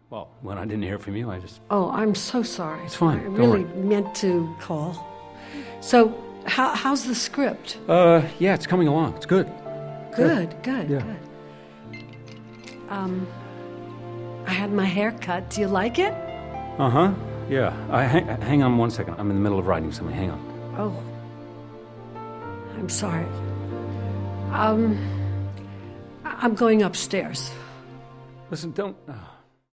Well, when I didn't hear from you, I just... Oh, I'm so sorry. It's fine. I Don't really worry. meant to call. So, how's the script? Yeah, it's coming along. It's good. Good. Yeah. I had my hair cut. Do you like it? Uh-huh. Yeah. Hang on one second. I'm in the middle of writing something. Hang on. Oh. I'm sorry. I'm going upstairs. Listen, don't...